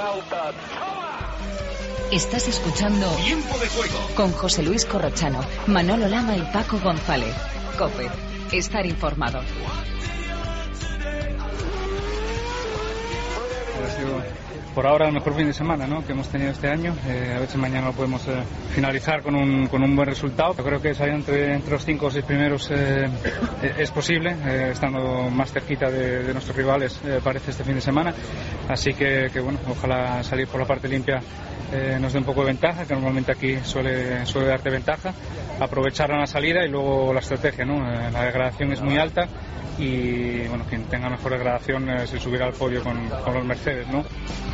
Estás escuchando Tiempo de Juego con José Luis Corrochano, Manolo Lama y Paco González. COPE. Estar informado. Ha sido por ahora el mejor fin de semana, ¿no?, que hemos tenido este año. A ver si mañana lo podemos finalizar con un buen resultado. Yo creo que salir entre los 5 o 6 primeros es posible, estando más cerquita de nuestros rivales, parece, este fin de semana. Así que bueno, ojalá salir por la parte limpia nos dé un poco de ventaja, que normalmente aquí suele darte ventaja, aprovechar la salida y luego la estrategia, ¿no? La degradación es muy alta y bueno, quien tenga mejor degradación se subirá al podio con los Mercedes, ¿no?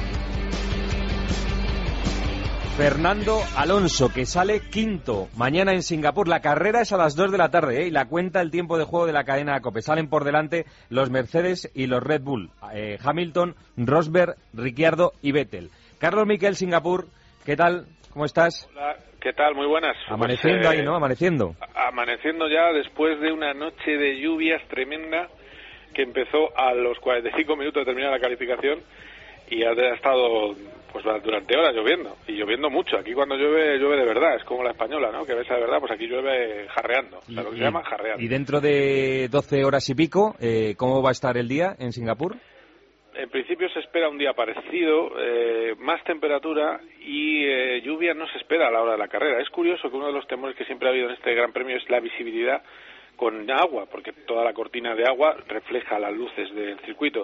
Fernando Alonso, que sale quinto mañana en Singapur. La carrera es a las 2 de la tarde, y la cuenta el tiempo de juego de la cadena COPE. Salen por delante los Mercedes y los Red Bull. Hamilton, Rosberg, Ricciardo y Vettel. Carlos Miquel, Singapur, ¿qué tal? ¿Cómo estás? Hola, ¿qué tal? Muy buenas. Amaneciendo ahí, ¿no? Amaneciendo. Amaneciendo ya después de una noche de lluvias tremenda que empezó a los 45 minutos de terminar la calificación y ha estado pues durante horas lloviendo, y lloviendo mucho. Aquí cuando llueve, llueve de verdad, es como la española, ¿no?, que ves de verdad, pues aquí llueve jarreando, o sea, lo que se llama jarreando. Y dentro de 12 horas y pico, ¿cómo va a estar el día en Singapur? En principio se espera un día parecido, más temperatura y lluvia no se espera a la hora de la carrera. Es curioso que uno de los temores que siempre ha habido en este Gran Premio es la visibilidad con agua, porque toda la cortina de agua refleja las luces del circuito.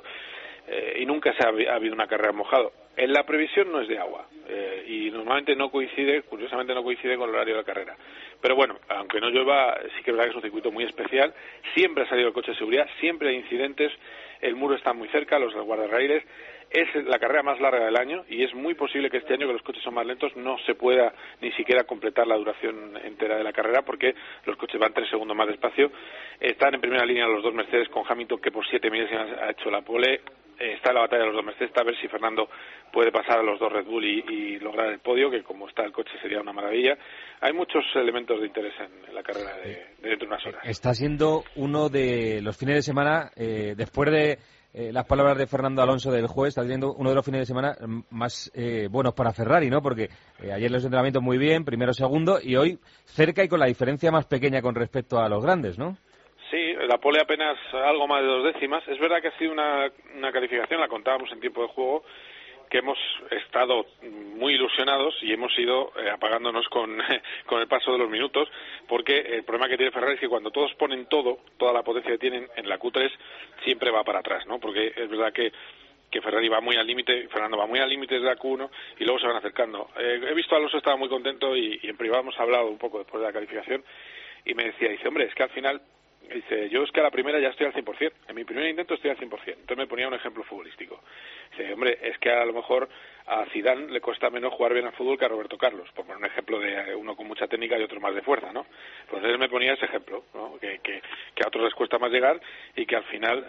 Y nunca ha habido una carrera mojado. En la previsión no es de agua y normalmente curiosamente no coincide con el horario de la carrera. Pero bueno, aunque no llueva, sí que es verdad que es un circuito muy especial. Siempre ha salido el coche de seguridad, siempre hay incidentes, el muro está muy cerca, los guardarraíles. Es la carrera más larga del año y es muy posible que este año, que los coches son más lentos, no se pueda ni siquiera completar la duración entera de la carrera, porque los coches van 3 segundos más despacio. Están en primera línea los dos Mercedes, con Hamilton, que por 7 milésimas ha hecho la pole. Está la batalla de los dos Mercedes, a ver si Fernando puede pasar a los dos Red Bull y lograr el podio, que como está el coche sería una maravilla. Hay muchos elementos de interés en la carrera de dentro de unas horas. Está siendo uno de los fines de semana, después de las palabras de Fernando Alonso del jueves, está siendo uno de los fines de semana más buenos para Ferrari, ¿no? Porque ayer los entrenamientos muy bien, primero, segundo, y hoy cerca y con la diferencia más pequeña con respecto a los grandes, ¿no? Sí, la pole apenas algo más de 2 décimas. Es verdad que ha sido una calificación, la contábamos en tiempo de juego, que hemos estado muy ilusionados y hemos ido apagándonos con el paso de los minutos, porque el problema que tiene Ferrari es que cuando todos ponen toda la potencia que tienen en la Q3, siempre va para atrás, ¿no? Porque es verdad que Ferrari va muy al límite, Fernando va muy al límite de la Q1 y luego se van acercando. He visto a Alonso, estaba muy contento y en privado hemos hablado un poco después de la calificación y me decía, dice, hombre, es que al final, dice, yo es que a la primera ya estoy al 100%, en mi primer intento estoy al 100%. Entonces me ponía un ejemplo futbolístico. Dice, hombre, es que a lo mejor a Zidane le cuesta menos jugar bien al fútbol que a Roberto Carlos, por poner un ejemplo de uno con mucha técnica y otro más de fuerza, ¿no? Pues él me ponía ese ejemplo, ¿no? Que a otros les cuesta más llegar y que al final,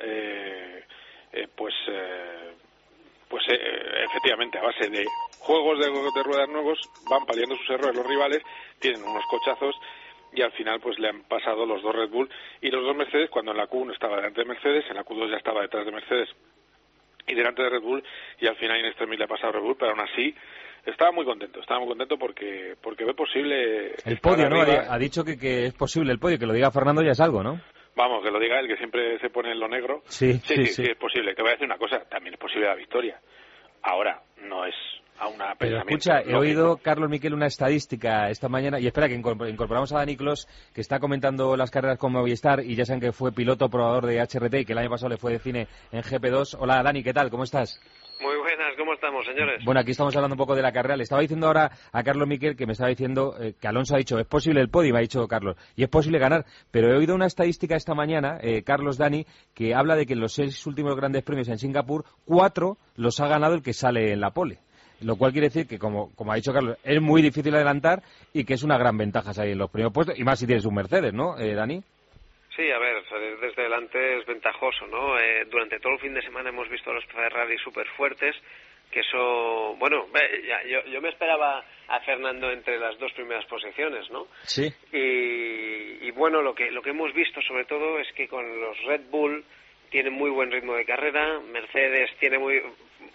efectivamente, a base de juegos de ruedas nuevos, van paliando sus errores los rivales, tienen unos cochazos y al final pues le han pasado los dos Red Bull y los dos Mercedes, cuando en la Q1 estaba delante de Mercedes, en la Q2 ya estaba detrás de Mercedes y delante de Red Bull, y al final en extremis le ha pasado a Red Bull, pero aún así estaba muy contento porque ve posible el podio, ¿no? Ha dicho que es posible el podio, que lo diga Fernando ya es algo, ¿no? Vamos, que lo diga él, que siempre se pone en lo negro. Sí, es posible. Te voy a decir una cosa, también es posible la victoria. Ahora, no es a una Pero pensamiento. escucha, he oído, Carlos Miquel, una estadística esta mañana, y espera que incorporamos a Dani Clos, que está comentando las carreras con Movistar, y ya saben que fue piloto probador de HRT y que el año pasado le fue de cine en GP2. Hola Dani, ¿qué tal? ¿Cómo estás? Muy buenas, ¿cómo estamos, señores? Bueno, aquí estamos hablando un poco de la carrera. Le estaba diciendo ahora a Carlos Miquel que me estaba diciendo que Alonso ha dicho, es posible el podio, me ha dicho Carlos, y es posible ganar. Pero he oído una estadística esta mañana, Carlos, Dani, que habla de que en los 6 últimos grandes premios en Singapur, 4 los ha ganado el que sale en la pole. Lo cual quiere decir que, como ha dicho Carlos, es muy difícil adelantar y que es una gran ventaja salir en los primeros puestos, y más si tienes un Mercedes, ¿no, Dani? Sí, a ver, salir desde delante es ventajoso, ¿no? Durante todo el fin de semana hemos visto a los Ferrari súper fuertes, que eso, bueno, yo me esperaba a Fernando entre las 2 primeras posiciones, ¿no? Sí. Y bueno, lo que hemos visto sobre todo es que con los Red Bull tienen muy buen ritmo de carrera, Mercedes tiene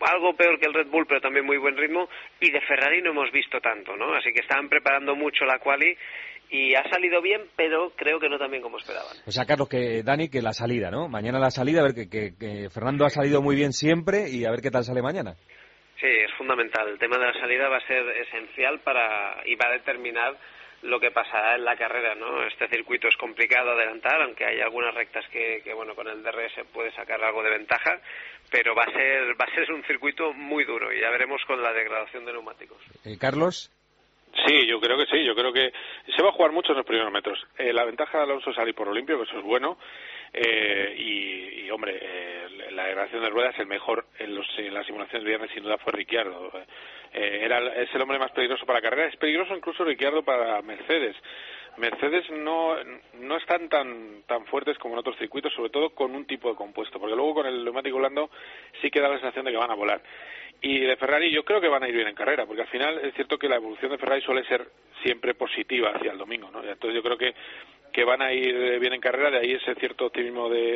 algo peor que el Red Bull, pero también muy buen ritmo, y de Ferrari no hemos visto tanto, ¿no? Así que estaban preparando mucho la quali y ha salido bien, pero creo que no tan bien como esperaban. O sea, Carlos, Dani, que la salida, ¿no? Mañana la salida, a ver que Fernando ha salido muy bien siempre y a ver qué tal sale mañana. Sí, es fundamental. El tema de la salida va a ser esencial y va a determinar lo que pasará en la carrera, ¿no? Este circuito es complicado adelantar, aunque hay algunas rectas que bueno, con el DRS puede sacar algo de ventaja, pero va a ser un circuito muy duro y ya veremos con la degradación de neumáticos. Carlos. Sí, yo creo que sí. Yo creo que se va a jugar mucho en los primeros metros. La ventaja de Alonso es salir por lo limpio, que eso es bueno. Hombre, la degradación de ruedas, el mejor en las simulaciones de viernes sin duda fue Ricciardo. Es el hombre más peligroso para la carrera. Es peligroso incluso Ricciardo para Mercedes. Mercedes no están tan fuertes como en otros circuitos, sobre todo con un tipo de compuesto, porque luego con el neumático blando sí que da la sensación de que van a volar. Y de Ferrari yo creo que van a ir bien en carrera, porque al final es cierto que la evolución de Ferrari suele ser siempre positiva hacia el domingo, ¿no? Entonces yo creo que van a ir bien en carrera, de ahí ese cierto optimismo de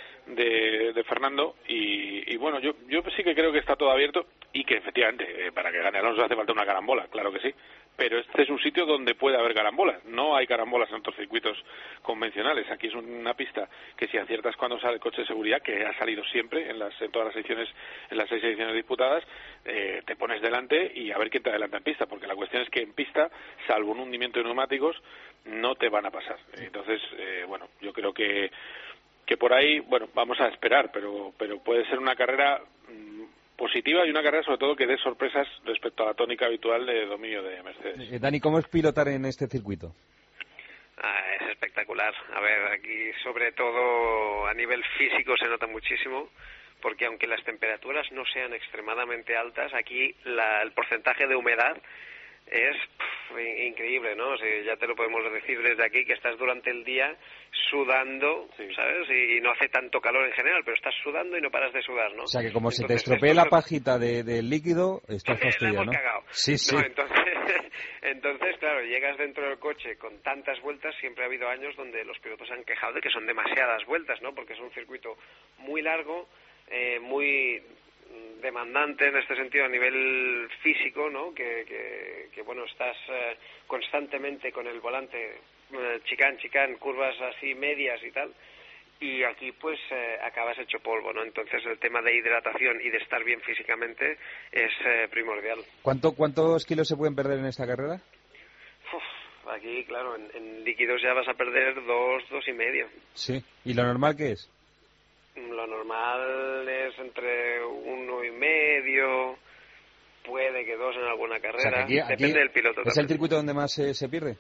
Fernando y bueno, yo sí que creo que está todo abierto y que efectivamente para que gane Alonso hace falta una carambola, claro que sí, pero este es un sitio donde puede haber carambolas, no hay carambolas en otros circuitos convencionales. Aquí es una pista que si aciertas cuando sale el coche de seguridad, que ha salido siempre en todas las ediciones, en las 6 ediciones disputadas, te pones delante y a ver quién te adelanta en pista, porque la cuestión es que en pista, salvo un hundimiento de neumáticos, no te van a pasar. Entonces, bueno, yo creo que por ahí, bueno, vamos a esperar, pero puede ser una carrera positiva y una carrera sobre todo que dé sorpresas respecto a la tónica habitual de dominio de Mercedes. Dani, ¿cómo es pilotar en este circuito? Es espectacular. A ver, aquí sobre todo a nivel físico se nota muchísimo, porque aunque las temperaturas no sean extremadamente altas, aquí el porcentaje de humedad es increíble, ¿no? O sea, ya te lo podemos decir desde aquí, que estás durante el día sudando, sí, ¿sabes? Y no hace tanto calor en general, pero estás sudando y no paras de sudar, ¿no? O sea, que como entonces, se te estropee la pajita del líquido, estás fastidiado, ¿no? Cagado. Sí, sí. No, entonces, claro, llegas dentro del coche con tantas vueltas. Siempre ha habido años donde los pilotos han quejado de que son demasiadas vueltas, ¿no? Porque es un circuito muy largo, muy demandante en este sentido a nivel físico, ¿no? Que bueno, estás constantemente con el volante chicán, curvas así medias y tal, y aquí pues acabas hecho polvo, ¿no? Entonces el tema de hidratación y de estar bien físicamente es primordial. ¿Cuántos kilos se pueden perder en esta carrera? Aquí, claro, en líquidos ya vas a perder 2,5. Sí, ¿y lo normal qué es? Lo normal es entre 1,5, puede que 2 en alguna carrera. O sea, aquí, depende del piloto. ¿Es el circuito donde más se pierde?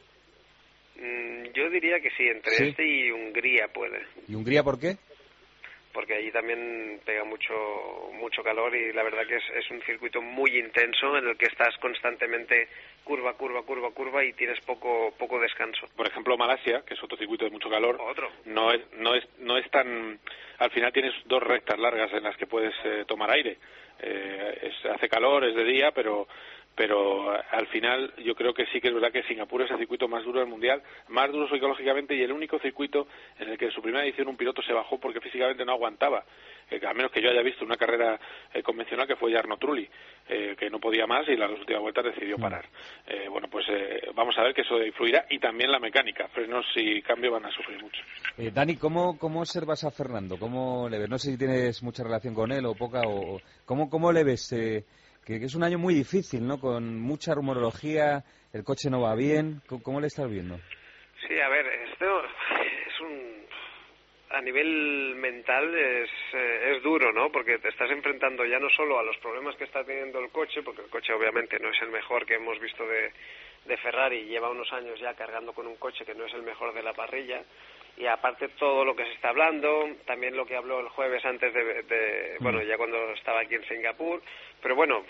Yo diría que sí, entre este y Hungría puede. ¿Y Hungría por qué? Porque allí también pega mucho calor y la verdad que es un circuito muy intenso en el que estás constantemente curva y tienes poco descanso. Por ejemplo, Malasia, que es otro circuito de mucho calor, no es tan... Al final tienes 2 rectas largas en las que puedes tomar aire. Hace calor, es de día, pero al final yo creo que sí que es verdad que Singapur es el circuito más duro del mundial, más duro psicológicamente, y el único circuito en el que en su primera edición un piloto se bajó porque físicamente no aguantaba, a menos que yo haya visto una carrera convencional, que fue Jarno Trulli, que no podía más y las 2 últimas vueltas decidió parar. Bueno, pues vamos a ver que eso influirá, y también la mecánica, frenos y cambio van a sufrir mucho. Dani, ¿cómo observas a Fernando? ¿Cómo le ves? No sé si tienes mucha relación con él o poca, o ¿cómo le ves? Que es un año muy difícil, ¿no? Con mucha rumorología, el coche no va bien. ¿Cómo le estás viendo? Sí, a ver, esto es a nivel mental es duro, ¿no? Porque te estás enfrentando ya no solo a los problemas que está teniendo el coche, porque el coche obviamente no es el mejor que hemos visto de Ferrari, lleva unos años ya cargando con un coche que no es el mejor de la parrilla, y aparte todo lo que se está hablando, también lo que habló el jueves antes bueno, ya cuando estaba aquí en Singapur, pero bueno,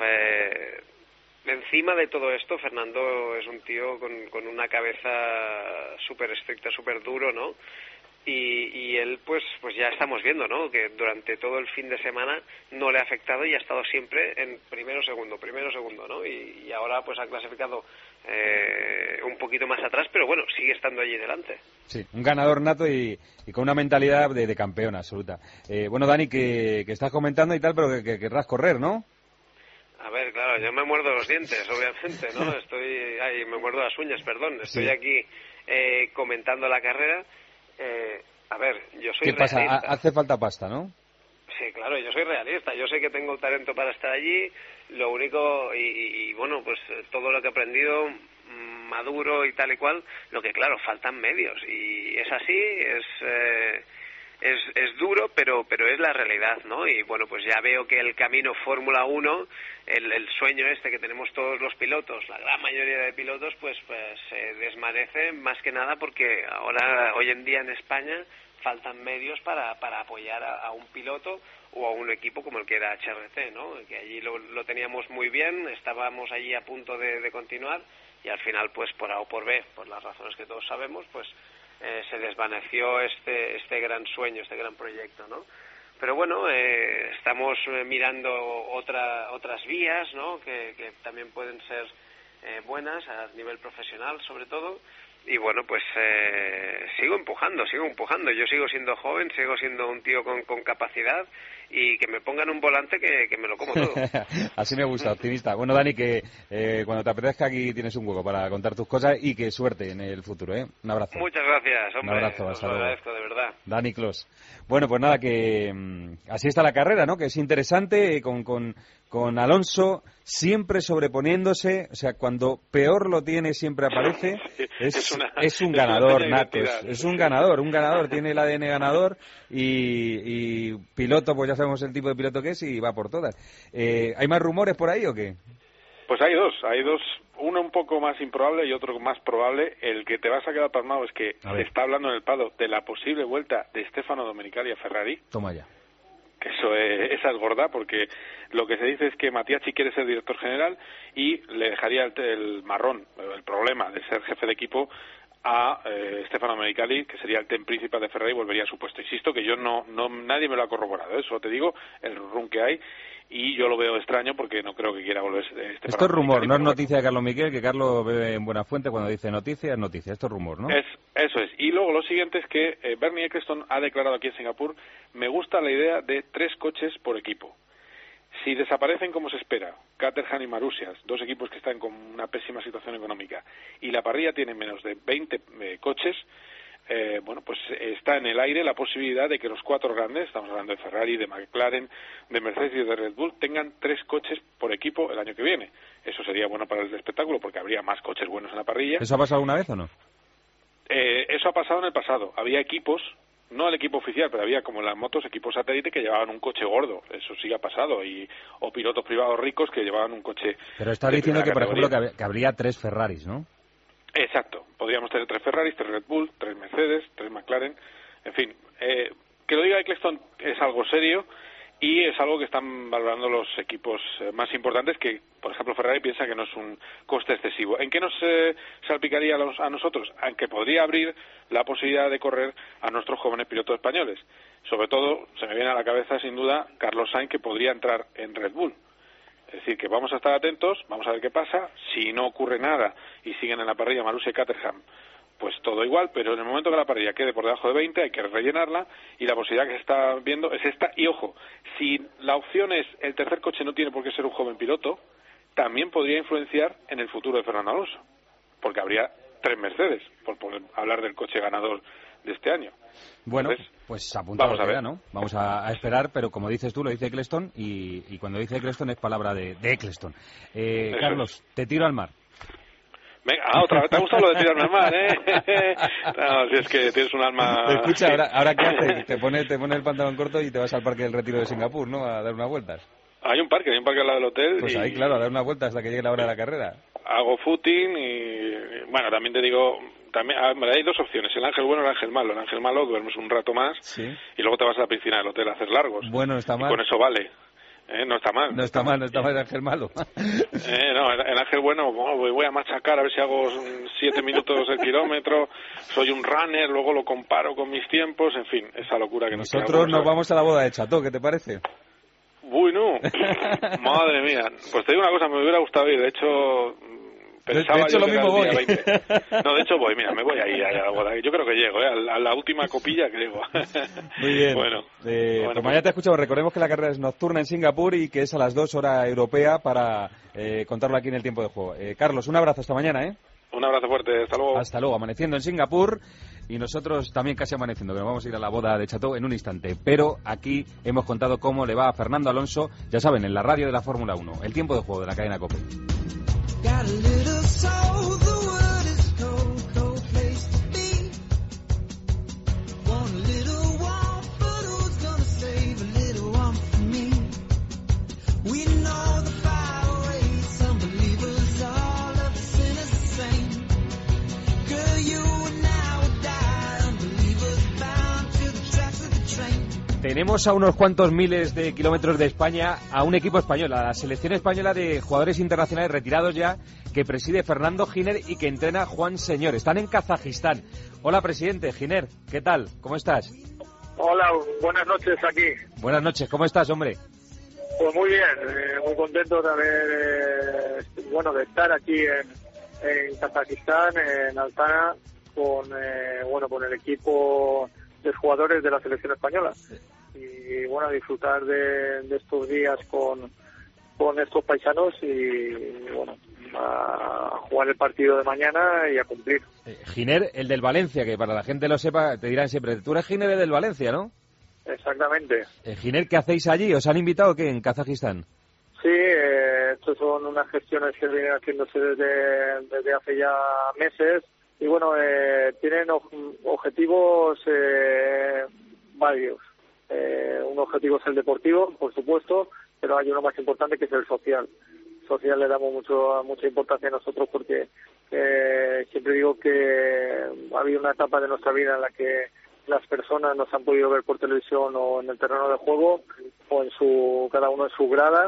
encima de todo esto, Fernando es un tío con una cabeza súper estricta, súper duro, ¿no? Y él pues ya estamos viendo, ¿no? Que durante todo el fin de semana no le ha afectado y ha estado siempre en primero, segundo, ¿no? Y ahora pues ha clasificado un poquito más atrás, pero bueno, sigue estando allí delante. Sí, un ganador nato y con una mentalidad de campeón absoluta. Bueno, Dani, que estás comentando y tal, pero que querrás correr, ¿no? A ver, claro, yo me muerdo los dientes, obviamente, ¿no? Me muerdo las uñas, perdón. Estoy aquí comentando la carrera. A ver, yo soy ¿Qué pasa? realista. Hace falta pasta, ¿no? Sí, claro, yo soy realista. Yo sé que tengo el talento para estar allí. Lo único, y bueno, pues todo lo que he aprendido, maduro y tal y cual, lo que claro, faltan medios. Y es así, es duro, pero es la realidad, ¿no? Y bueno, pues ya veo que el camino Fórmula 1, el sueño este que tenemos todos los pilotos, la gran mayoría de pilotos, pues se desvanece más que nada porque ahora, hoy en día en España, faltan medios para apoyar a un piloto o a un equipo como el que era HRT, ¿no? Que allí lo teníamos muy bien, estábamos allí a punto de continuar y al final, pues por A o por B, por las razones que todos sabemos, pues se desvaneció este gran sueño, este gran proyecto, ¿no? Pero bueno, estamos mirando otras vías, ¿no? Que también pueden ser buenas a nivel profesional, sobre todo. Y bueno, pues sigo empujando. Yo sigo siendo joven, sigo siendo un tío con capacidad y que me pongan un volante que me lo como todo. Así me gusta, optimista. Bueno, Dani, que cuando te apetezca aquí tienes un hueco para contar tus cosas y que suerte en el futuro, ¿eh? Un abrazo. Muchas gracias, hombre. Un abrazo, hasta luego. Os lo agradezco, de verdad. Dani Clos. Bueno, pues nada, que así está la carrera, ¿no? Que es interesante con Alonso siempre sobreponiéndose, o sea, cuando peor lo tiene siempre aparece. Es un ganador nato, es un ganador, tiene el ADN ganador y piloto, pues ya sabemos el tipo de piloto que es y va por todas. ¿Hay más rumores por ahí o qué? Pues hay dos, uno un poco más improbable y otro más probable. El que te vas a quedar pasmado es que se está hablando en el paddock de la posible vuelta de Stefano Domenicali a Ferrari. Toma ya. Que esa es gorda, porque lo que se dice es que Matiachi quiere ser director general y le dejaría el marrón, el problema de ser jefe de equipo a Stefano Domenicali, que sería el ten principal de Ferrari, y volvería a su puesto. Insisto que yo nadie me lo ha corroborado, eso te digo, el run que hay, y yo lo veo extraño porque no creo que quiera volver Stefano. Esto es rumor, no es noticia de Carlos Miquel, que Carlos bebe en buena fuente cuando dice noticia, es noticia, esto es rumor, ¿no? Eso es. Y luego lo siguiente es que Bernie Ecclestone ha declarado aquí en Singapur: me gusta la idea de 3 coches por equipo. Si desaparecen como se espera Caterham y Marusias, 2 equipos que están con una pésima situación económica, y la parrilla tiene menos de 20 coches, bueno, pues está en el aire la posibilidad de que los 4 grandes, estamos hablando de Ferrari, de McLaren, de Mercedes y de Red Bull, tengan 3 coches por equipo el año que viene. Eso sería bueno para el espectáculo porque habría más coches buenos en la parrilla. ¿Eso ha pasado alguna vez o no? Eso ha pasado en el pasado. Había equipos, no el equipo oficial, pero había, como en las motos, equipos satélite que llevaban un coche gordo. Eso sí ha pasado. O pilotos privados ricos que llevaban un coche. Pero estás diciendo que, por ejemplo, que habría 3 Ferraris, ¿no? Exacto. Podríamos tener 3 Ferraris, 3 Red Bull, 3 Mercedes, 3 McLaren. En fin, que lo diga Ecclestone es algo serio y es algo que están valorando los equipos más importantes, que, por ejemplo, Ferrari piensa que no es un coste excesivo. ¿En qué nos salpicaría a nosotros? Aunque podría abrir la posibilidad de correr a nuestros jóvenes pilotos españoles. Sobre todo, se me viene a la cabeza, sin duda, Carlos Sainz, que podría entrar en Red Bull. Es decir, que vamos a estar atentos, vamos a ver qué pasa. Si no ocurre nada y siguen en la parrilla Marussia y Caterham, pues todo igual, pero en el momento que la parrilla quede por debajo de 20 hay que rellenarla, y la posibilidad que se está viendo es esta. Y ojo, si la opción es el tercer coche no tiene por qué ser un joven piloto, también podría influenciar en el futuro de Fernando Alonso, porque habría 3 Mercedes, por hablar del coche ganador de este año. Bueno, entonces, pues apuntado queda, ¿no? Vamos a esperar, pero como dices tú, lo dice Ecclestone, y cuando dice Ecclestone es palabra de Ecclestone. Carlos, te tiro al mar. Venga, otra vez, te ha gustado lo de tirarme al mar, ¿eh? No, si es que tienes un alma... Escucha, ahora ¿qué haces? Te pones el pantalón corto y te vas al Parque del Retiro de Singapur, ¿no? A dar unas vueltas. Hay un parque al lado del hotel. Pues ahí, claro, a dar unas vueltas hasta que llegue la hora de la carrera. Hago footing y, bueno, también te digo, hay 2 opciones, el ángel bueno y el ángel malo. El ángel malo duermes un rato más, ¿sí?, y luego te vas a la piscina del hotel a hacer largos. Bueno, está mal. Y con eso vale. No está mal. No está mal el ángel malo. No, el ángel bueno, voy a machacar a ver si hago 7 minutos el kilómetro, soy un runner, luego lo comparo con mis tiempos, en fin, esa locura que nosotros nos vamos a la boda de Chateau, ¿qué te parece? Uy, no, madre mía. Pues te digo una cosa, me hubiera gustado ir, de hecho, Pensaba de hecho, lo mismo voy. 20. No, de hecho voy, mira, me voy ahí a la boda. Yo creo que llego, a la última copilla que llego. Muy bien. Bueno, pues mañana te escuchamos. Recordemos que la carrera es nocturna en Singapur y que es a las 2 hora europea para contarlo aquí en el tiempo de juego. Carlos, un abrazo, hasta mañana, ¿eh? Un abrazo fuerte, hasta luego. Hasta luego, amaneciendo en Singapur y nosotros también casi amaneciendo, que nos vamos a ir a la boda de Chateau en un instante. Pero aquí hemos contado cómo le va a Fernando Alonso, ya saben, en la radio de la Fórmula 1, el tiempo de juego de la cadena COPE. Tenemos a unos cuantos miles de kilómetros de España a un equipo español, a la selección española de jugadores internacionales retirados ya, que preside Fernando Giner y que entrena Juan Señor. Están en Kazajistán. Hola, presidente. Giner, ¿qué tal? ¿Cómo estás? Hola, buenas noches aquí. Buenas noches, ¿cómo estás, hombre? Pues muy bien, muy contento de haber, de estar aquí en Kazajistán, en Astana, con el equipo de jugadores de la selección española. Y bueno, disfrutar de estos días con estos paisanos y bueno, a jugar el partido de mañana y a cumplir. Giner, el del Valencia, que para la gente lo sepa, te dirán siempre, tú eres Giner el del Valencia, ¿no? Exactamente. Giner, ¿qué hacéis allí? ¿Os han invitado o qué en Kazajistán? Sí, estos son unas gestiones que vienen haciéndose desde hace ya meses y bueno, tienen objetivos varios. Un objetivo es el deportivo, por supuesto, pero hay uno más importante que es el social. Social le damos mucha importancia a nosotros porque siempre digo que ha habido una etapa de nuestra vida en la que las personas nos han podido ver por televisión o en el terreno de juego o cada uno en su grada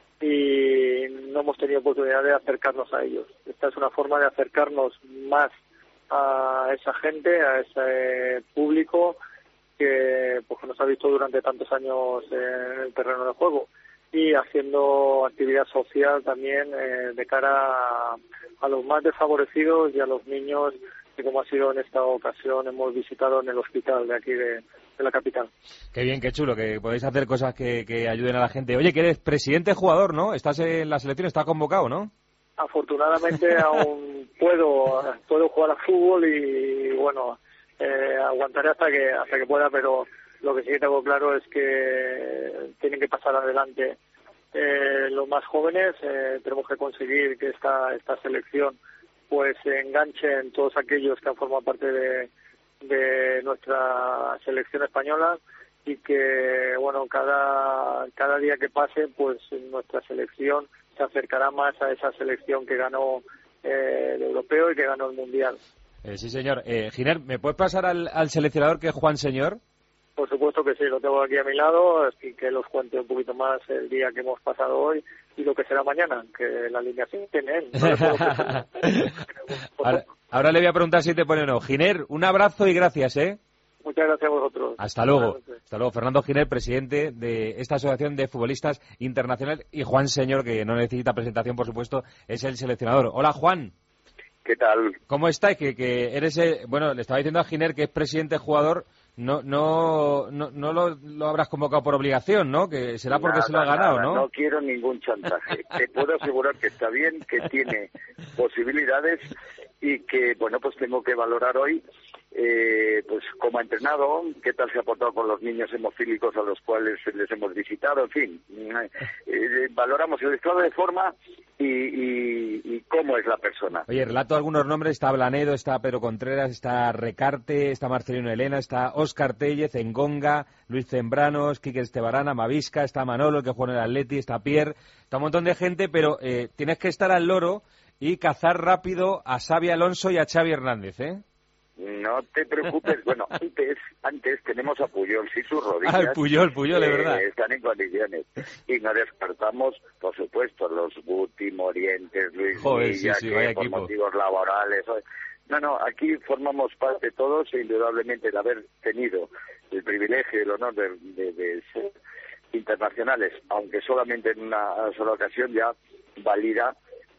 y no hemos tenido oportunidad de acercarnos a ellos. Esta es una forma de acercarnos más a esa gente, a ese público que nos ha visto durante tantos años en el terreno de juego y haciendo actividad social también de cara a los más desfavorecidos y a los niños que, como ha sido en esta ocasión, hemos visitado en el hospital de aquí de la capital. Qué bien, qué chulo, que podéis hacer cosas que ayuden a la gente. Oye, que eres presidente jugador, ¿no? Estás en la selección, estás convocado, ¿no? Afortunadamente aún puedo jugar a fútbol y bueno, aguantaré hasta que pueda, pero lo que sí que tengo claro es que tienen que pasar adelante los más jóvenes. Tenemos que conseguir que esta selección pues se enganche en todos aquellos que han formado parte de nuestra selección española y que bueno, cada día que pase pues nuestra selección se acercará más a esa selección que ganó el europeo y que ganó el mundial. Sí, señor. Giner, ¿me puedes pasar al seleccionador que es Juan Señor? Por supuesto que sí, lo tengo aquí a mi lado, así que los cuente un poquito más el día que hemos pasado hoy y lo que será mañana, que la alineación tiene él. Ahora le voy a preguntar si te pone o no. Giner, un abrazo y gracias, ¿eh? Muchas gracias a vosotros. Hasta luego. Hasta luego. Fernando Giner, presidente de esta asociación de futbolistas internacionales, y Juan Señor, que no necesita presentación, por supuesto, es el seleccionador. Hola, Juan. ¿Qué tal? ¿Cómo estáis? Que eres, le estaba diciendo a Giner que es presidente jugador, no lo habrás convocado por obligación, ¿no? Que será porque se lo ha ganado, ¿no? No quiero ningún chantaje. Te puedo asegurar que está bien, que tiene posibilidades y que, bueno, pues tengo que valorar hoy pues cómo ha entrenado, qué tal se ha portado con los niños hemofílicos a los cuales les hemos visitado, en fin, valoramos el estado de forma y cómo es la persona. Oye, relato algunos nombres, está Blanedo, está Pedro Contreras, está Recarte, está Marcelino Elena, está Óscar Tellez, Engonga, Luis Zembranos, Quique Estebarana, Mavisca, está Manolo, el que juega en el Atleti, está Pierre, está un montón de gente, pero tienes que estar al loro y cazar rápido a Xavi Alonso y a Xavi Hernández, ¿eh? No te preocupes, bueno, antes tenemos a Puyol, sí, sus rodillas. Ah, Puyol, de verdad. Están en condiciones. Y no descartamos, por supuesto, los Guti, Morientes, Luis Villa, sí, que por motivos laborales... No, aquí formamos parte todos e indudablemente el haber tenido el privilegio y el honor de ser internacionales, aunque solamente en una sola ocasión, ya valida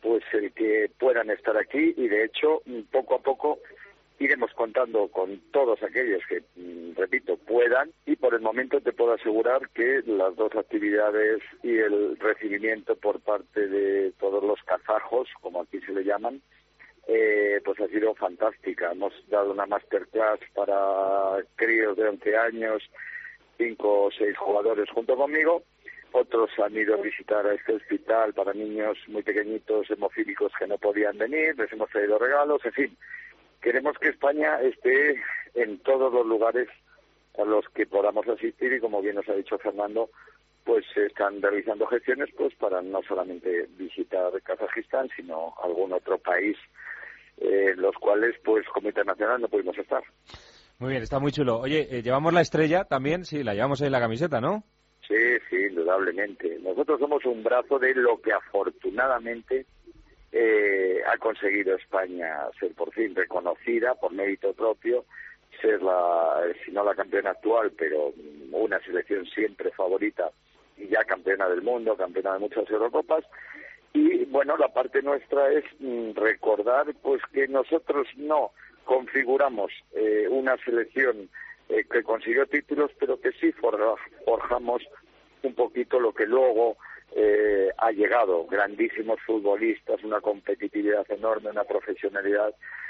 pues el que puedan estar aquí, y de hecho poco a poco iremos contando con todos aquellos que, repito, puedan, y por el momento te puedo asegurar que las dos actividades y el recibimiento por parte de todos los kazajos, como aquí se le llaman, pues ha sido fantástica. Hemos dado una masterclass para críos de 11 años, 5 o 6 jugadores junto conmigo. Otros han ido a visitar a este hospital para niños muy pequeñitos, hemofílicos, que no podían venir. Les hemos traído regalos, en fin. Queremos que España esté en todos los lugares a los que podamos asistir, y como bien nos ha dicho Fernando, pues se están realizando gestiones pues para no solamente visitar Kazajistán, sino algún otro país, los cuales pues como internacional no pudimos estar. Muy bien, está muy chulo. Oye, ¿llevamos la estrella también? Sí, la llevamos ahí en la camiseta, ¿no? Sí, indudablemente. Nosotros somos un brazo de lo que afortunadamente ha conseguido España ser por fin reconocida por mérito propio, ser si no la campeona actual, pero una selección siempre favorita y ya campeona del mundo, campeona de muchas Eurocopas. Y bueno, la parte nuestra es recordar pues que nosotros no configuramos una selección que consiguió títulos, pero que sí forjamos un poquito lo que luego ha llegado, grandísimos futbolistas, una competitividad enorme, una profesionalidad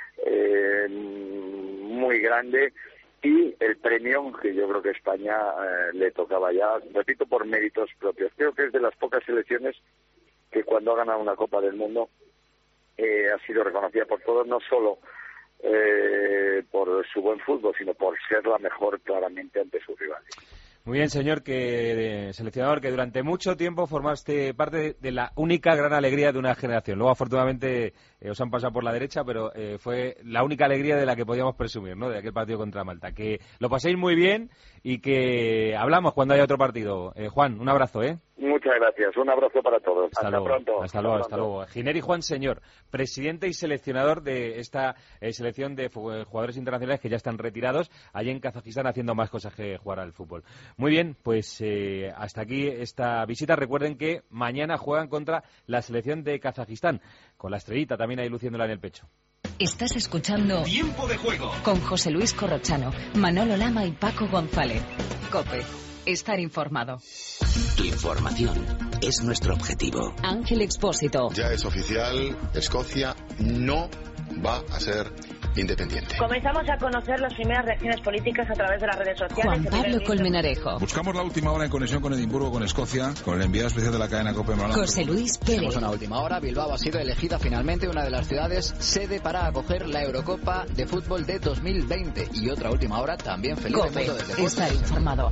muy grande, y el premio que yo creo que España le tocaba ya, repito, por méritos propios. Creo que es de las pocas selecciones que cuando ha ganado una Copa del Mundo ha sido reconocida por todos, no solo por su buen fútbol, sino por ser la mejor claramente ante sus rivales. Muy bien, señor seleccionador, que durante mucho tiempo formaste parte de la única gran alegría de una generación. Luego, afortunadamente, os han pasado por la derecha, pero fue la única alegría de la que podíamos presumir, ¿no?, de aquel partido contra Malta. Que lo paséis muy bien y que hablamos cuando haya otro partido. Juan, un abrazo, ¿eh? Muchas gracias. Un abrazo para todos. Hasta pronto. Hasta luego. Gineri Juan Señor, presidente y seleccionador de esta selección de jugadores internacionales que ya están retirados allí en Kazajistán, haciendo más cosas que jugar al fútbol. Muy bien, pues hasta aquí esta visita. Recuerden que mañana juegan contra la selección de Kazajistán, con la estrellita también ahí luciéndola en el pecho. Estás escuchando Tiempo de Juego con José Luis Corrochano, Manolo Lama y Paco González. COPE. Estar informado. Tu información es nuestro objetivo. Ángel Expósito. Ya es oficial, Escocia no va a ser independiente. Comenzamos a conocer las primeras reacciones políticas a través de las redes sociales. Juan Pablo Colmenarejo. Buscamos la última hora en conexión con Edimburgo, con Escocia, con el enviado especial de la cadena COPE. José Luis Pérez. Tenemos una última hora. Bilbao ha sido elegida finalmente una de las ciudades sede para acoger la Eurocopa de fútbol de 2020. Y otra última hora también feliz COPE. del mundo del deporte. Estar informado.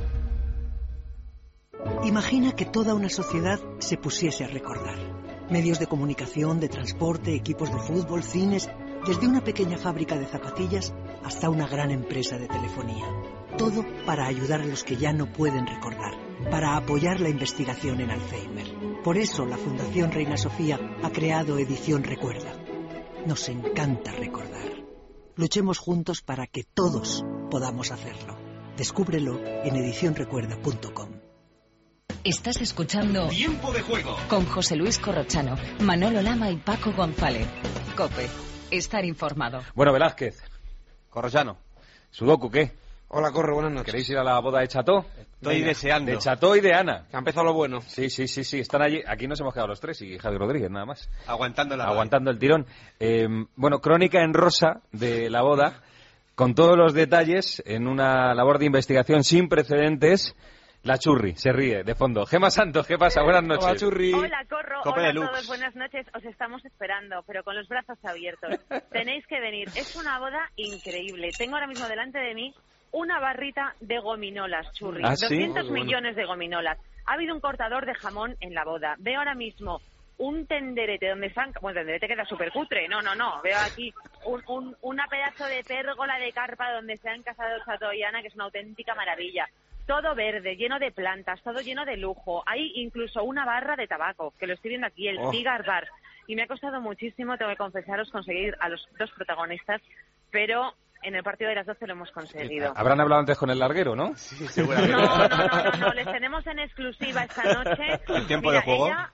Imagina que toda una sociedad se pusiese a recordar. Medios de comunicación, de transporte, equipos de fútbol, cines, desde una pequeña fábrica de zapatillas hasta una gran empresa de telefonía. Todo para ayudar a los que ya no pueden recordar, para apoyar la investigación en Alzheimer. Por eso la Fundación Reina Sofía ha creado Edición Recuerda. Nos encanta recordar. Luchemos juntos para que todos podamos hacerlo. Descúbrelo en edicionrecuerda.com. Estás escuchando Tiempo de Juego con José Luis Corrochano, Manolo Lama y Paco González. COPE. Estar informado. Bueno, Velázquez, Corrochano, Sudoku, ¿qué? Hola, Corro, buenas noches. ¿Queréis ir a la boda de Cható? Estoy deseando. De Cható y de Ana. Que ha empezado lo bueno. Sí, están allí. Aquí nos hemos quedado los tres y Javi Rodríguez, nada más. Aguantando el tirón. Bueno, crónica en rosa de la boda, con todos los detalles, en una labor de investigación sin precedentes. La Churri se ríe de fondo. Gema Santos, ¿qué pasa? Buenas noches. Hola, Churri. Hola, Corro. Hola a todos. Buenas noches. Os estamos esperando, pero con los brazos abiertos. Tenéis que venir. Es una boda increíble. Tengo ahora mismo delante de mí una barrita de gominolas, Churri. ¿Ah, sí? 200 millones de gominolas. Ha habido un cortador de jamón en la boda. Veo ahora mismo un tenderete donde están... Bueno, tenderete queda súper cutre. No. Veo aquí una pedazo de pérgola de carpa donde se han casado Cható y Ana, que es una auténtica maravilla. Todo verde, lleno de plantas, todo lleno de lujo. Hay incluso una barra de tabaco, que lo estoy viendo aquí, el Cigar Bar. Y me ha costado muchísimo, tengo que confesaros, conseguir a los dos protagonistas, pero en el partido de las 12 lo hemos conseguido. Habrán hablado antes con el larguero, ¿no? Sí, seguramente. No, les tenemos en exclusiva esta noche. ¿El tiempo de juego? Ella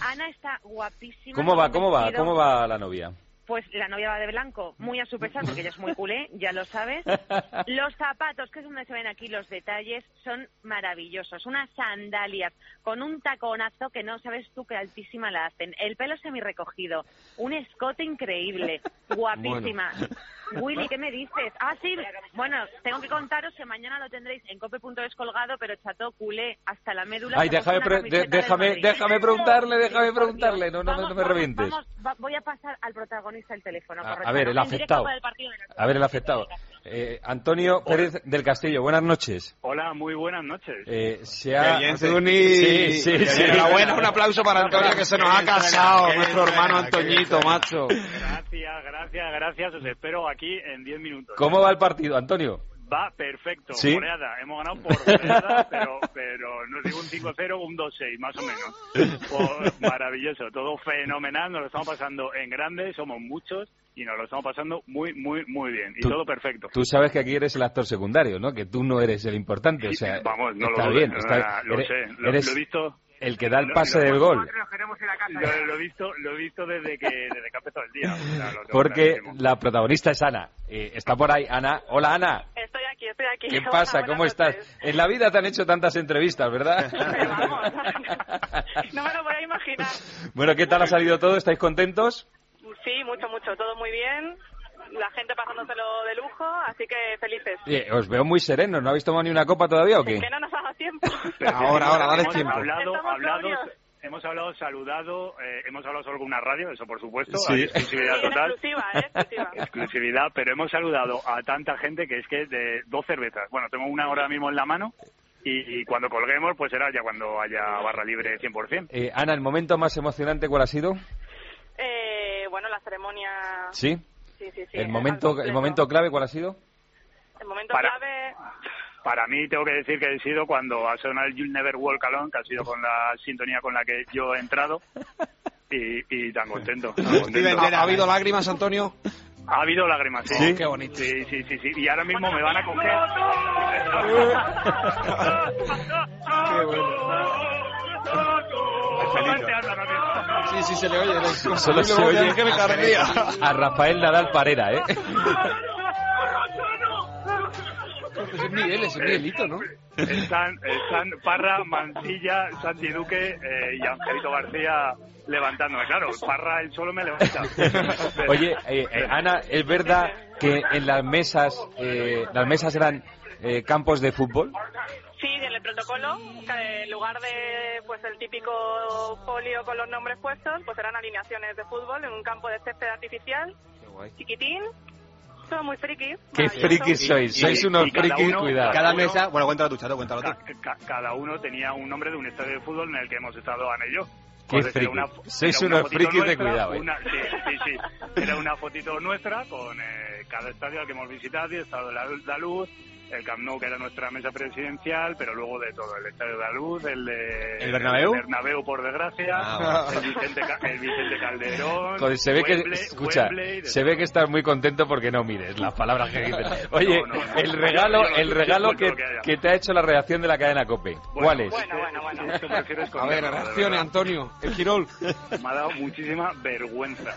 Ana está guapísima. ¿Cómo va la novia? Pues la novia va de blanco, muy a su pesar, porque ella es muy culé, ya lo sabes. Los zapatos, que es donde se ven aquí los detalles, son maravillosos. Unas sandalias con un taconazo que no sabes tú qué altísima la hacen. El pelo semi-recogido, un escote increíble, guapísima. Bueno. Willy, ¿qué me dices? Ah, sí, bueno, tengo que contaros que mañana lo tendréis en cope.es colgado, pero Chateau culé hasta la médula. Ay, déjame preguntarle, no me revientes. Voy a pasar al protagonista el teléfono. A ver, el afectado. Antonio Pérez del Castillo, buenas noches. Hola, muy buenas noches. Sí. Enhorabuena, un aplauso para Antonio, que se nos ha casado, nuestro hermano Antoñito, macho. Gracias, os espero aquí en 10 minutos. ¿Cómo va el partido, Antonio? Va perfecto, ¿Sí? goleada. Hemos ganado por goleada, pero no digo un 5-0 o un 2-6, más o menos. Maravilloso, todo fenomenal, nos lo estamos pasando en grande, somos muchos y nos lo estamos pasando muy, muy, muy bien. Y todo perfecto. Tú sabes que aquí eres el actor secundario, ¿no? Que tú no eres el importante, o sea, vamos, no está lo bien. Lo he visto. El que da el pase del gol. Lo he visto desde que ha empezado el día. O sea, porque la protagonista es Ana. Está por ahí, Ana. Hola, Ana. Estoy aquí. ¿Qué pasa? ¿Cómo estás? En la vida te han hecho tantas entrevistas, ¿verdad? Vamos. No me lo voy a imaginar. Bueno, ¿qué tal ha salido todo? ¿Estáis contentos? Sí, mucho. Todo muy bien. La gente pasándoselo de lujo, así que felices. Os veo muy serenos. ¿No habéis tomado ni una copa todavía o qué? Es que no nos ha dado tiempo. Ahora, dale tiempo. Hemos hablado, saludado, hemos hablado solo con una radio, eso por supuesto, sí. Exclusividad total. Exclusiva. Exclusividad, pero hemos saludado a tanta gente que es que de 2 cervezas. Bueno, tengo una ahora mismo en la mano y cuando colguemos, pues será ya cuando haya barra libre 100%. Ana, ¿el momento más emocionante cuál ha sido? Bueno, la ceremonia... ¿Sí? Sí. ¿El momento clave cuál ha sido? El momento clave... Para mí tengo que decir que ha sido cuando ha sonado el You'll Never Walk Alone, que ha sido con la sintonía con la que yo he entrado y tan contento. ¿Ha habido lágrimas, Antonio? Ha habido lágrimas, sí. ¿Sí? Qué bonito. Sí. Y ahora mismo me van a coger. Qué bueno. Sí, se le oye. Solo se oye a Rafael Nadal Parera, ¿eh? Es Miguelito, ¿no? Están Parra, Mansilla, Santi Duque y Angelito García levantándome. Claro, Parra él solo me levanta. Oye, Ana, ¿es verdad que en las mesas eran campos de fútbol? Sí, en el protocolo, que en lugar de pues el típico folio con los nombres puestos, pues eran alineaciones de fútbol en un campo de césped artificial, chiquitín. Todo muy friki. ¿Qué frikis sois? Sois unos frikis, cuidado. Cada mesa... Bueno, cuéntalo tú, Chato, cuéntalo tú. Cada uno tenía un nombre de un estadio de fútbol en el que hemos estado Ana y yo. Qué friki. Sois unos frikis de cuidado, ¿eh? Sí. Era una fotito nuestra con cada estadio al que hemos visitado, el Estadio de la Luz, el Camp Nou, que era nuestra mesa presidencial, pero luego de todo, el Estadio de la Luz, ¿El Bernabéu? El Bernabéu, por desgracia, el Vicente Calderón. Joder, se ve que estás muy contento porque no mires las palabras que dices. Oye, el regalo que te ha hecho la redacción de la cadena COPE, ¿cuál es? A ver, reacciones, Antonio, el Girol. Me ha dado muchísima vergüenza.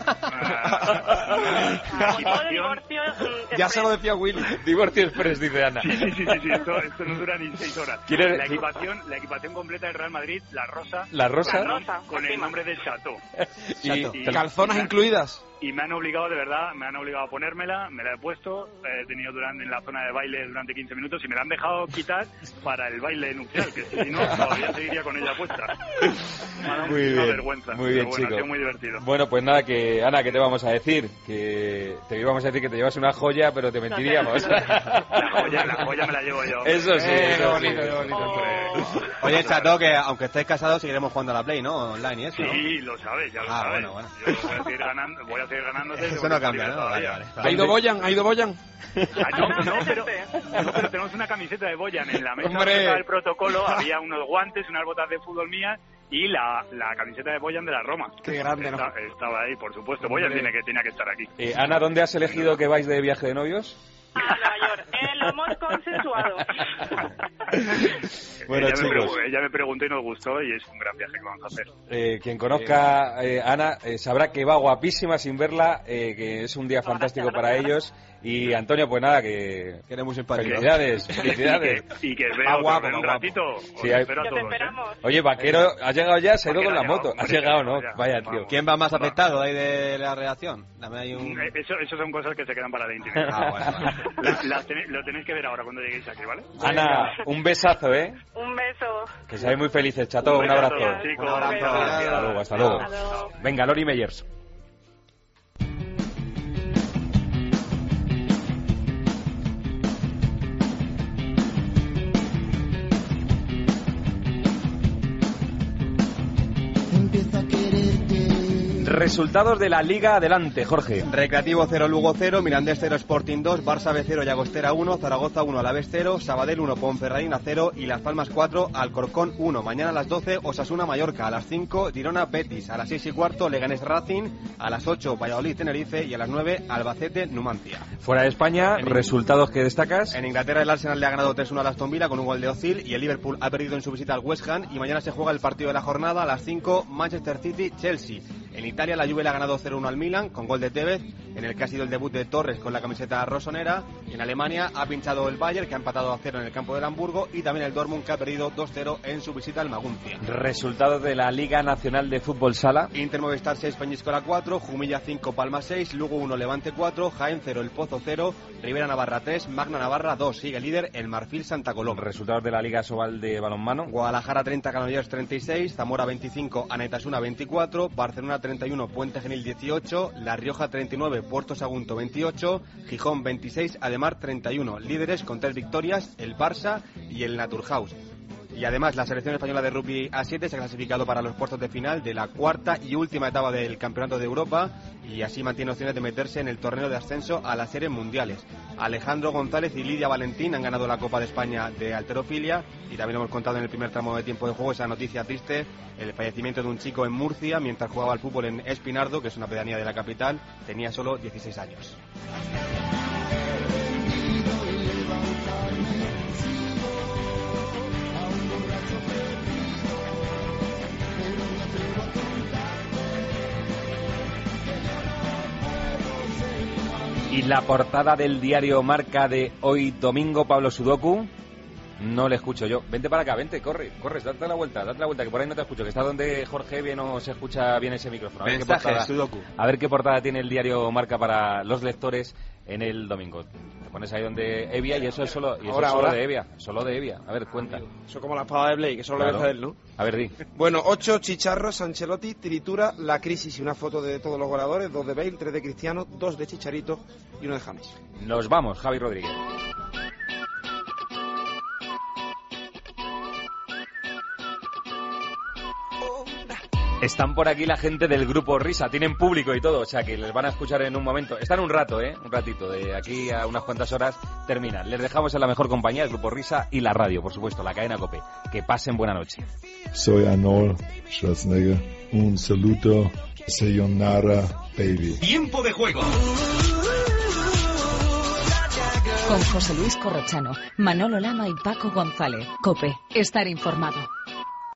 Ya se lo decía Will. Divorcio Express, dice Ana. Sí, esto no dura ni 6 horas. La equipación completa del Real Madrid, la rosa con el nombre del Chateau. Y calzonas incluidas. Y me han obligado, de verdad, a ponérmela, me la he puesto, he tenido en la zona de baile durante 15 minutos y me la han dejado quitar para el baile nupcial, que si no, todavía seguiría con ella puesta. Me ha dado muchísima vergüenza. Muy bien, chico. Ha sido muy divertido. Bueno, pues nada, Ana, ¿qué te vamos a decir? Que te íbamos a decir que te llevas una joya, pero te mentiríamos. La joya me la llevo yo. Eso sí, qué bonito. Oye, Chato, que aunque estés casado, seguiremos jugando a la Play, ¿no? Online y eso, ¿no? Sí, lo sabes, ya lo sabes. Bueno. Yo voy a seguir ganándote. Eso no cambia, ¿no? Vale. ¿Ha ido Boyan? No, pero tenemos una camiseta de Boyan en la mesa del protocolo. Había unos guantes, unas botas de fútbol mías y la camiseta de Boyan de la Roma. Qué grande, ¿no? Estaba ahí, por supuesto. Boyan tenía que estar aquí. Ana, ¿dónde has elegido que vais de viaje de novios? a Nueva York. Lo hemos consensuado. Bueno, chicos. Ella me preguntó y nos gustó y es un gran viaje que vamos a hacer. Quien conozca a Ana sabrá que va guapísima sin verla, que es un día fantástico para ellos. Y Antonio, pues nada, que queremos simpático. Felicidades. Y que veo guapo, un ratito. Sí, Espero a todos, Oye, Vaquero, ¿has llegado ya? ¿Se ha ido con la llegado, moto? hombre, ¿Has llegado, no? ya, Vaya, vamos. tío. ¿Quién va más afectado ahí de la redacción? Dame ahí un... Eso son cosas que se quedan para la intimidad. Bueno. Lo tenéis que ver ahora cuando lleguéis aquí, ¿vale? Ana, un besazo, ¿eh? Un beso. Que seáis muy felices, Chato. Un abrazo. Chicos, Un abrazo. Hasta luego. Hasta luego. Venga, Lori Meyers. Resultados de la Liga, adelante, Jorge. Recreativo 0, Lugo 0, Mirandés 0, Sporting 2, Barça B 0, Llagostera 1, Zaragoza 1, Alavés 0, Sabadell 1, Ponferradina 0 y Las Palmas 4, Alcorcón 1. Mañana a las 12, Osasuna Mallorca, a las 5, Girona Betis, a las 6 y cuarto, Leganés Racing, a las 8, Valladolid Tenerife y a las 9, Albacete Numancia. Fuera de España, resultados que destacas. En Inglaterra el Arsenal le ha ganado 3-1 al Aston Villa con un gol de Ozil y el Liverpool ha perdido en su visita al West Ham y mañana se juega el partido de la jornada a las 5, Manchester City-Chelsea. En Italia la Juve le ha ganado 0-1 al Milan con gol de Tevez, en el que ha sido el debut de Torres con la camiseta rosonera. En Alemania ha pinchado el Bayern, que ha empatado a 0 en el campo del Hamburgo, y también el Dortmund, que ha perdido 2-0 en su visita al Maguncia. Resultados de la Liga Nacional de Fútbol Sala. Inter Movistar 6, Peñíscola 4, Jumilla 5, Palma 6, Lugo 1, Levante 4, Jaén 0, El Pozo 0, Rivera Navarra 3, Magna Navarra 2. Sigue líder el Marfil Santa Coloma. Resultados de la Liga Sobal de balonmano. Guadalajara 30, Granollers 36, Zamora 25, Anetasuna 24, Barcelona 31, Puente Genil 18, La Rioja 39, Puerto Sagunto 28, Gijón 26, Ademar 31. Líderes con 3 victorias, el Barça y el Naturhaus. Y además la selección española de rugby A7 se ha clasificado para los puestos de final de la cuarta y última etapa del Campeonato de Europa y así mantiene opciones de meterse en el torneo de ascenso a las series mundiales. Alejandro González y Lidia Valentín han ganado la Copa de España de halterofilia y también hemos contado en el primer tramo de tiempo de juego esa noticia triste, el fallecimiento de un chico en Murcia mientras jugaba al fútbol en Espinardo, que es una pedanía de la capital. Tenía solo 16 años. Y la portada del diario Marca de hoy domingo, Pablo Sudoku. No le escucho yo. Vente para acá, vente, corre, date la vuelta, que por ahí no te escucho, que está donde Jorge bien no se escucha bien ese micrófono. A ver qué portada tiene el diario Marca para los lectores en el domingo. Te pones ahí donde Evia y eso es solo, de Evia. Solo de Evia. A ver, cuenta. Eso como la espada de Blake, que solo le ves a él, ¿no? A ver, di. Bueno, 8 chicharros, Ancelotti tritura la crisis y una foto de todos los goleadores, 2 de Bale, 3 de Cristiano, 2 de Chicharito y 1 de James. Nos vamos, Javi Rodríguez. Están por aquí la gente del Grupo Risa, tienen público y todo, o sea que les van a escuchar en un momento. Están un rato, un ratito, de aquí a unas cuantas horas terminan. Les dejamos en la mejor compañía, el Grupo Risa y la radio, por supuesto, la cadena COPE. Que pasen buena noche. Soy Arnold Schwarzenegger. Un saludo, sayonara, baby. Tiempo de juego. Con José Luis Corrochano, Manolo Lama y Paco González. COPE, estar informado.